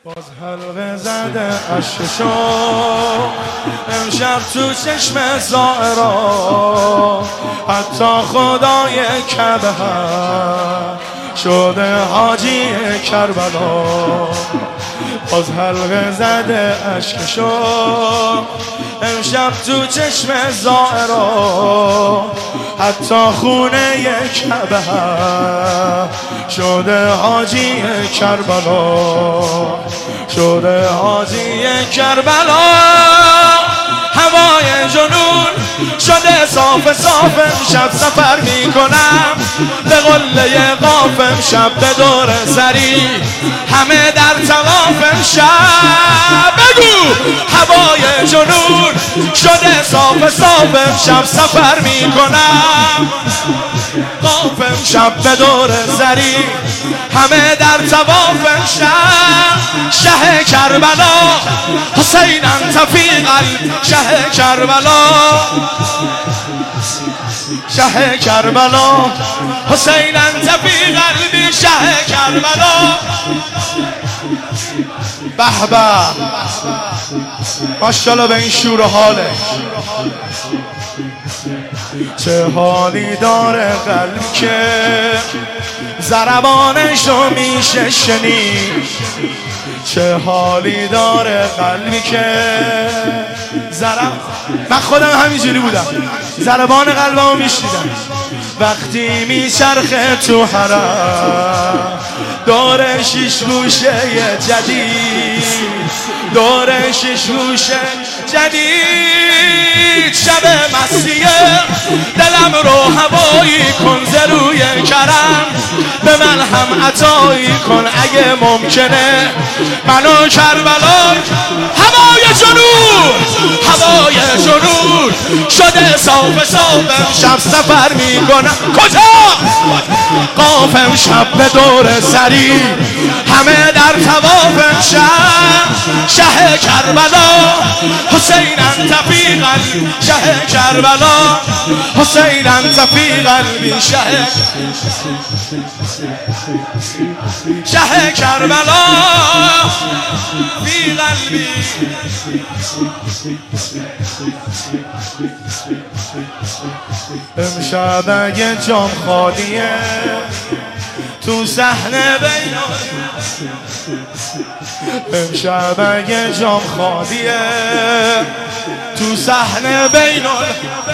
باز حلقه زده اشکشو امشب تو چشم زائرا، حتی خدای کعبه شده حاجی کربلا. باز حلقه زده اشکشو امشب تو چشم زائرا، حتی خونه کعبه شده حاجی کربلا، شده حاجی کربلا. هوای جنون شده صاف صاف، امشب سفر میکنم به قله قاف، امشب به دور سری همه در طواف. امشب بگو هوای جنون شده صاف صاف، امشب سفر میکنم قاف، امشب به دور سری همه در طواف. امشب شه کربلا حسین انت فی قلب، شه کربلا شه کربلا حسین انت فی قلبی، شه کربلا. به به ماشاءالله به این شور و حاله. چه حالی داره قلبی که ضربانشو میشه شنید، چه حالی داره قلبی که من خودم همینجوری بودم، ضربان قلبمو میشنیدم وقتی میچرخه تو حرم دور شیش گوشه جدید، دور شیش گوشه جدید. شب مسیه دلم رو هوایی کن ز روی کرم، به من هم عطایی کن اگه ممکنه منو کربلا. هوای جنون هوای جنون شده صاف صاف، امشب سفر میکنم کجا قاف، امشب به دور سری همه در طواف. امشب شه کربلا حسین انت فی قلبی، شه کربلا حسین انت فی قلبی، شه کربلا فی قلبی. امشب اگه جام خالیه تو صحنه بینال، امشب اگه جام خالیه تو صحنه بینال،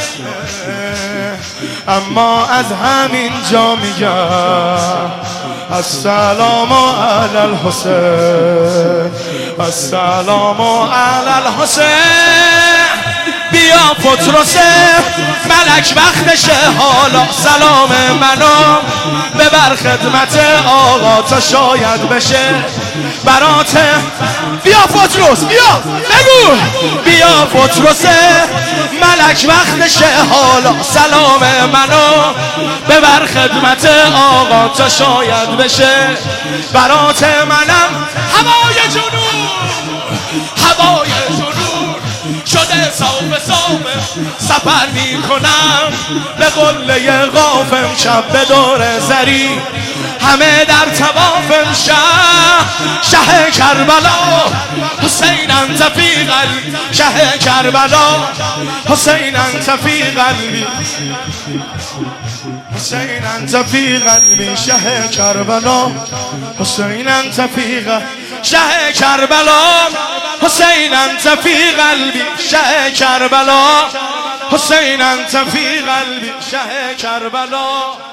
اما از همین جا میگم السلام علی الحسین، السلام علی الحسین. بیا پتروسه ملک وقتشه حالا، سلام منو ببر خدمت آقا تا شاید بشه برات. بیا پتروس بیا بگو بیا پتروسه ملک وقتشه حالا، سلام منو ببر خدمت آقا تا شاید بشه برات منم. هوای جنون هوای جنون شده صاف صاف، سفر میکنم به قله قاف، امشب به دور زری همه در طواف. امشب شه کربلا حسین انت فی قلبی، شه کربلا حسین انت فی قلبی، حسین انت فی قلبی، شه کربلا حسین انت فی قلبی، شه کربلا حسین انت فی قلبی، شه کربلا حسین انت فی قلبی، شه کربلا.